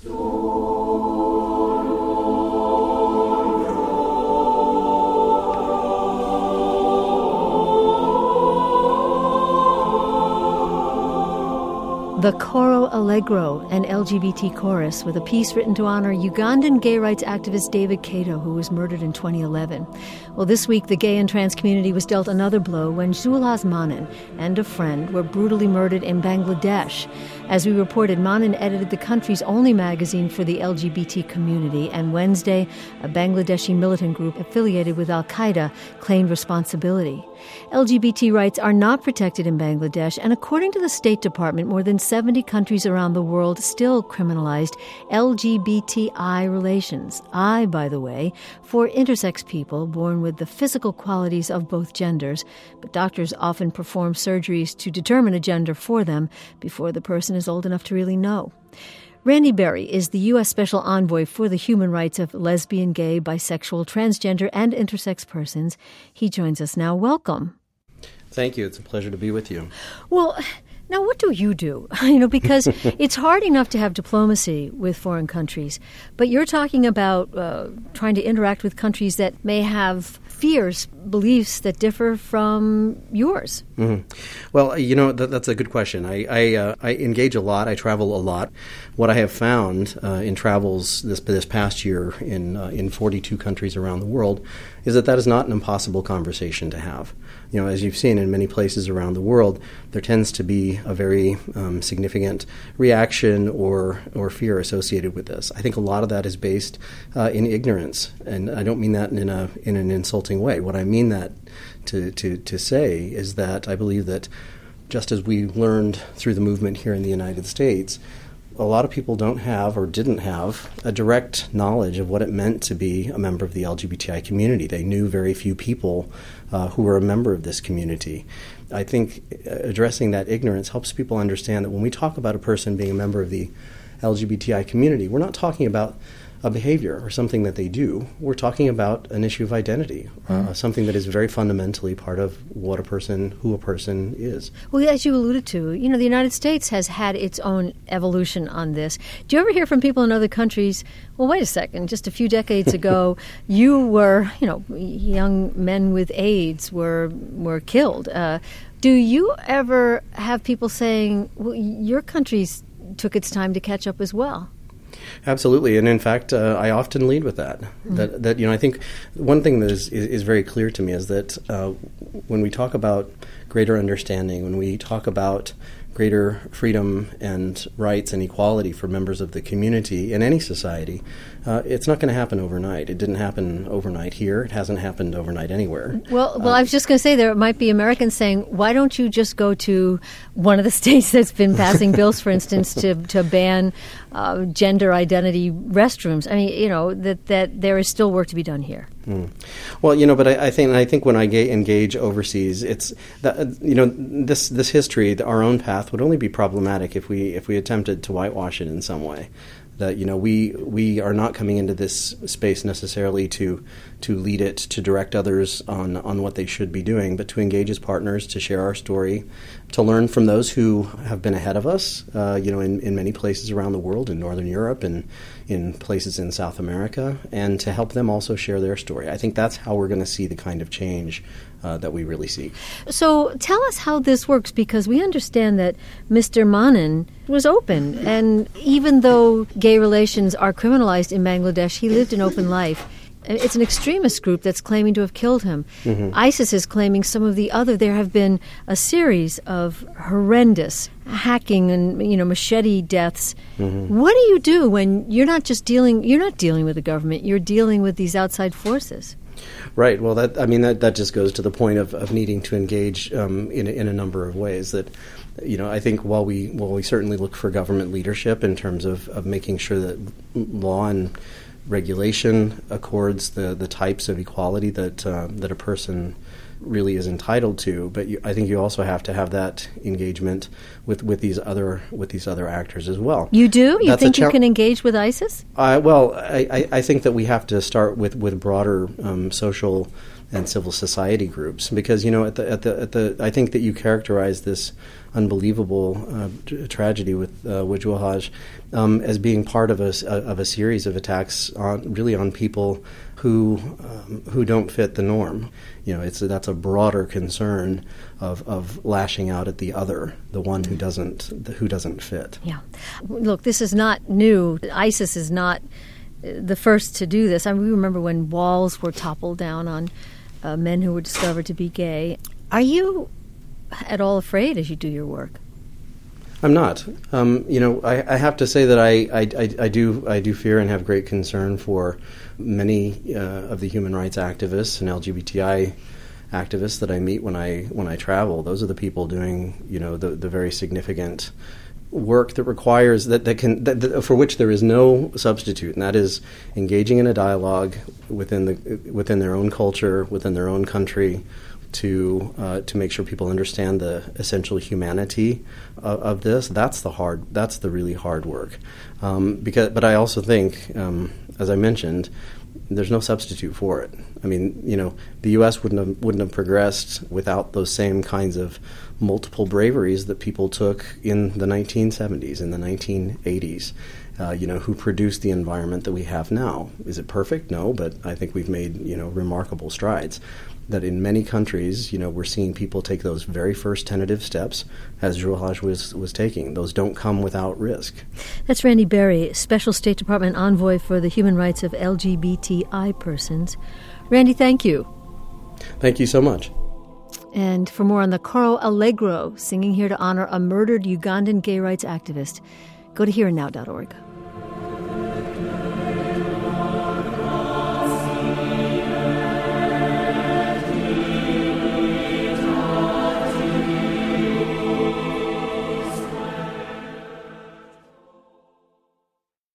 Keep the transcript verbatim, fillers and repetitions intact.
The Coro Allegro, an L G B T chorus with a piece written to honor Ugandan gay rights activist David Kato, who was murdered in twenty eleven. Well, this week, the gay and trans community was dealt another blow when Zulhas Manin and a friend were brutally murdered in Bangladesh. As we reported, Manin edited the country's only magazine for the L G B T community, and Wednesday, a Bangladeshi militant group affiliated with al-Qaeda claimed responsibility. L G B T rights are not protected in Bangladesh, and according to the State Department, more than seventy countries around the world still criminalized L G B T I relations. I, by the way, for intersex people born with the physical qualities of both genders, but doctors often perform surgeries to determine a gender for them before the person is old enough to really know. Randy Berry is the U S Special Envoy for the human rights of lesbian, gay, bisexual, transgender, and intersex persons. He joins us now. Welcome. Thank you. It's a pleasure to be with you. Well, now what do you do? You know, because it's hard enough to have diplomacy with foreign countries, but you're talking about uh, trying to interact with countries that may have fears, beliefs that differ from yours. Mm-hmm. Well, you know, that, that's a good question. I I, uh, I engage a lot. I travel a lot. What I have found uh, in travels this this past year in uh, in forty-two countries around the world is that that is not an impossible conversation to have. You know, as you've seen in many places around the world, there tends to be a very um, significant reaction or or fear associated with this. I think a lot of that is based uh, in ignorance, and I don't mean that in a in an insulting way. What I mean that to, to, to say is that I believe that just as we learned through the movement here in the United States, a lot of people don't have or didn't have a direct knowledge of what it meant to be a member of the L G B T I community. They knew very few people uh, who were a member of this community. I think addressing that ignorance helps people understand that when we talk about a person being a member of the L G B T I community, we're not talking about a behavior or something that they do. We're talking about an issue of identity, mm. uh, something that is very fundamentally part of what a person, who a person is. Well, as you alluded to, you know, the United States has had its own evolution on this. Do you ever hear from people in other countries, well, wait a second, just a few decades ago, you were, you know, young men with AIDS were, were killed. Uh, do you ever have people saying, well, your country's took its time to catch up as well? Absolutely, and in fact, uh, I often lead with that. Mm-hmm. That, that you know, I think one thing that is, is, is very clear to me is that uh, when we talk about greater understanding, when we talk about greater freedom and rights and equality for members of the community in any society, uh, it's not going to happen overnight. It didn't happen overnight here. It hasn't happened overnight anywhere. Well, well, uh, I was just going to say there might be Americans saying, why don't you just go to one of the states that's been passing bills, for instance, to, to ban uh, gender identity restrooms? I mean, you know, that, that there is still work to be done here. Mm. Well, you know, but I, I think I think when I ga- engage overseas, it's that, you know, this this history, our own path would only be problematic if we if we attempted to whitewash it in some way. That, you know, we we are not coming into this space necessarily to to lead it, to direct others on, on what they should be doing, but to engage as partners, to share our story, to learn from those who have been ahead of us, uh, you know, in, in many places around the world, in Northern Europe and in places in South America, and to help them also share their story. I think that's how we're going to see the kind of change uh, that we really seek. So tell us how this works, because we understand that Mister Manin was open, and even though gay relations are criminalized in Bangladesh, he lived an open life. It's an extremist group that's claiming to have killed him. Mm-hmm. ISIS is claiming some of the other. There have been a series of horrendous hacking and, you know, machete deaths. Mm-hmm. What do you do when you're not just dealing, you're not dealing with the government, you're dealing with these outside forces? Right. Well, that I mean, that, that just goes to the point of, of needing to engage um, in, in a number of ways that, you know, I think while we while we certainly look for government leadership in terms of, of making sure that law and regulation accords the, the types of equality that uh, that a person really is entitled to, but you, I think you also have to have that engagement with, with these other with these other actors as well. You do? You That's think cha- you can engage with ISIS? Uh, well, I, I think that we have to start with, with broader um, social and civil society groups. Because, you know, at the at the at the I think that you characterize this unbelievable uh, t- tragedy with uh, Wajwa Haj um, as being part of a of a series of attacks on really on people who um, who don't fit the norm. You know, it's a, that's a broader concern of, of lashing out at the other, the one who doesn't who doesn't fit. Yeah, look, this is not new. ISIS is not the first to do this. I mean, we remember when walls were toppled down on uh, men who were discovered to be gay. Are you at all afraid as you do your work? I'm not. Um, you know, I, I have to say that I, I, I, I do I do fear and have great concern for many uh, of the human rights activists and L G B T I activists that I meet when I when I travel. Those are the people doing, you know, the, the very significant work that requires that, that can that, that, for which there is no substitute, and that is engaging in a dialogue within the within their own culture, within their own country, to uh, to make sure people understand the essential humanity of, of this. That's the hard. That's the really hard work. Um, because, but I also think, um, as I mentioned, there's no substitute for it. I mean, you know, the U S wouldn't have, wouldn't have progressed without those same kinds of multiple braveries that people took in the nineteen seventies, in the nineteen eighties. Uh, you know, who produced the environment that we have now. Is it perfect? No, but I think we've made, you know, remarkable strides. That in many countries, you know, we're seeing people take those very first tentative steps, as Wajwa Haj was, was taking. Those don't come without risk. That's Randy Berry, Special State Department Envoy for the Human Rights of L G B T I persons. Randy, thank you. Thank you so much. And for more on the Coro Allegro, singing here to honor a murdered Ugandan gay rights activist, go to here and now dot org.